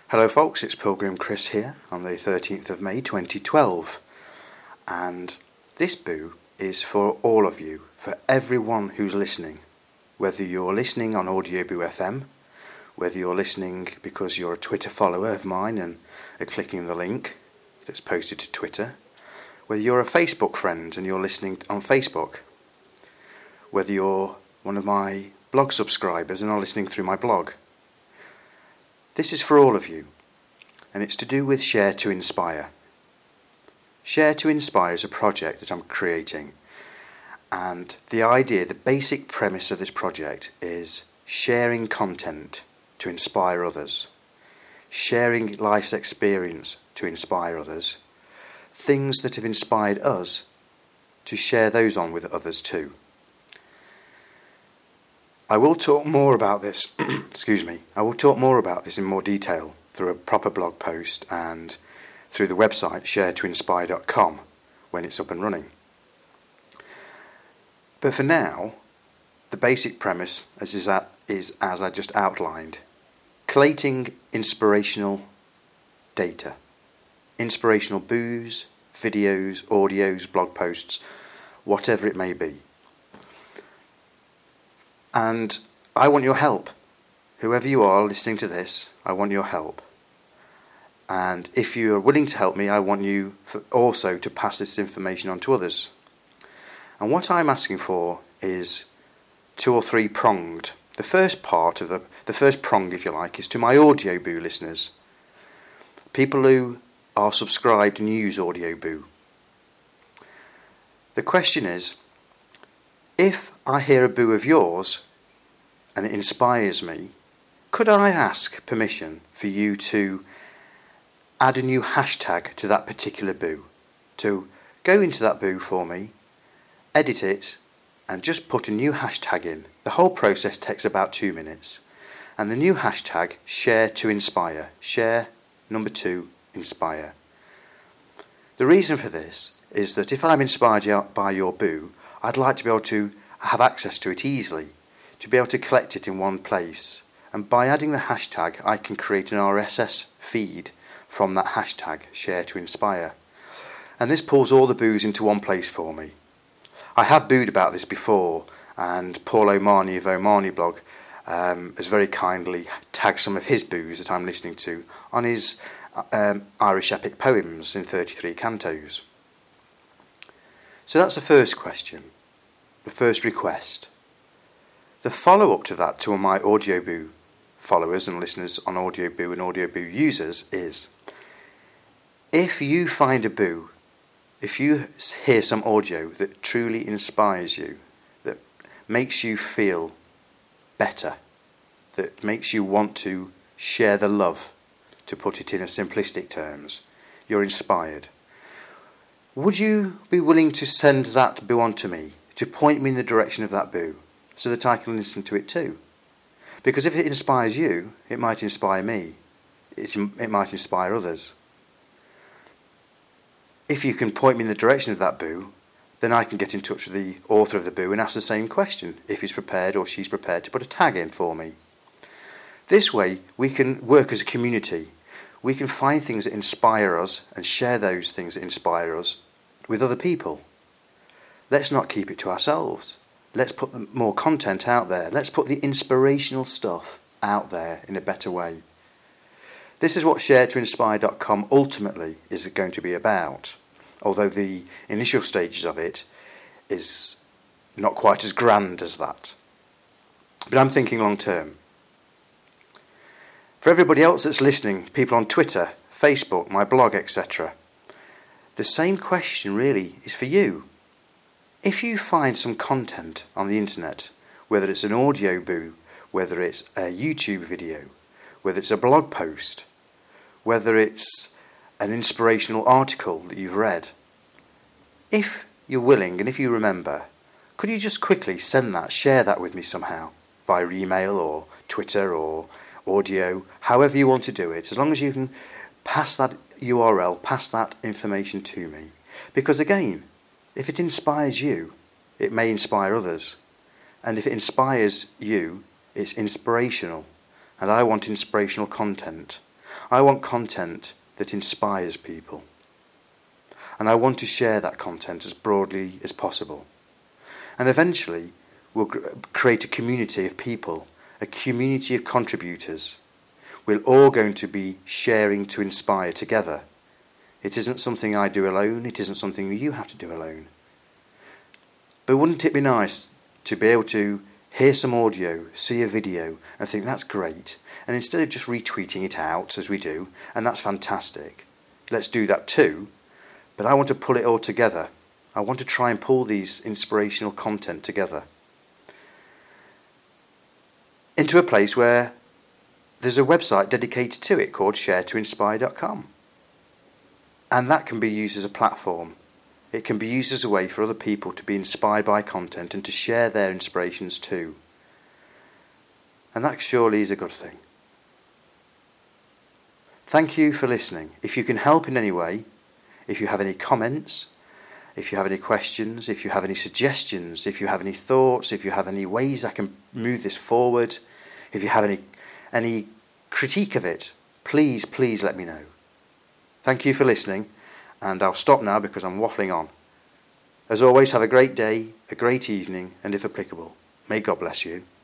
Hello folks, it's Pilgrim Chris here on the 13th of May 2012, and this boo is for all of you, for everyone who's listening, whether you're listening on Audioboo FM, whether you're listening because you're a Twitter follower of mine and are clicking the link that's posted to Twitter, whether you're a Facebook friend and you're listening on Facebook, whether you're one of my blog subscribers and are listening through my blog. This is for all of you, and it's to do with Share to Inspire. Share to Inspire is a project that I'm creating, and the idea, the basic premise of this project is sharing content to inspire others, sharing life's experience to inspire others, things that have inspired us to share those on with others too. I will talk more about this, I will talk more about this in more detail through a proper blog post and through the website sharetoinspire.com when it's up and running. But for now, the basic premise is as I just outlined, collating inspirational data, inspirational boos, videos, audios, blog posts, whatever it may be. And I want your help. Whoever you are listening to this, I want your help. And if you are willing to help me, I want you also to pass this information on to others. And what I'm asking for is 2 or 3 pronged. The first part of the first prong, if you like, is to my Audioboo listeners. People who are subscribed and use Audioboo. The question is, if I hear a boo of yours and it inspires me, could I ask permission for you to add a new hashtag to that particular boo? To go into that boo for me, edit it, and just put a new hashtag in. The whole process takes about 2 minutes. And the new hashtag, Share to Inspire. Share, 2, Inspire. The reason for this is that if I'm inspired by your boo, I'd like to be able to have access to it easily, to be able to collect it in one place. And by adding the hashtag, I can create an RSS feed from that hashtag, Share to Inspire. And this pulls all the boos into one place for me. I have booed about this before, and Paul O'Mahony of O'Mahony blog has very kindly tagged some of his boos that I'm listening to on his Irish epic poems in 33 cantos. So that's the first question, the first request. The follow-up to that, to my Audioboo followers and listeners on Audioboo and Audioboo users, is if you find a boo, if you hear some audio that truly inspires you, that makes you feel better, that makes you want to share the love, to put it in a simplistic terms, you're inspired. Would you be willing to send that boo on to me, to point me in the direction of that boo, so that I can listen to it too? Because if it inspires you, it might inspire me. It might inspire others. If you can point me in the direction of that boo, then I can get in touch with the author of the boo and ask the same question, if he's prepared or she's prepared to put a tag in for me. This way, we can work as a community. We can find things that inspire us and share those things that inspire us with other people. Let's not keep it to ourselves. Let's put more content out there. Let's put the inspirational stuff out there in a better way. This is what sharetoinspire.com ultimately is going to be about, although the initial stages of it is not quite as grand as that. But I'm thinking long term. For everybody else that's listening, people on Twitter, Facebook, my blog, etc., the same question really is for you. If you find some content on the internet, whether it's an Audioboo, whether it's a YouTube video, whether it's a blog post, whether it's an inspirational article that you've read, if you're willing and if you remember, could you just quickly share that with me somehow, via email or Twitter or audio, however you want to do it, as long as you can pass that URL, pass that information to me. Because again, if it inspires you, it may inspire others. And if it inspires you, it's inspirational. And I want inspirational content. I want content that inspires people. And I want to share that content as broadly as possible. And eventually, we'll create a community of people, a community of contributors. We're all going to be sharing to inspire together. It isn't something I do alone. It isn't something that you have to do alone. But wouldn't it be nice to be able to hear some audio, see a video, and think that's great, and instead of just retweeting it out as we do, and that's fantastic, let's do that too, but I want to pull it all together. I want to try and pull these inspirational content together into a place where there's a website dedicated to it called sharetoinspire.com. And that can be used as a platform. It can be used as a way for other people to be inspired by content and to share their inspirations too. And that surely is a good thing. Thank you for listening. If you can help in any way, if you have any comments, if you have any questions, if you have any suggestions, if you have any thoughts, if you have any ways I can move this forward, if you have any critique of it, please let me know. Thank you for listening, and I'll stop now because I'm waffling on. As always, have a great day, a great evening, and if applicable, may God bless you.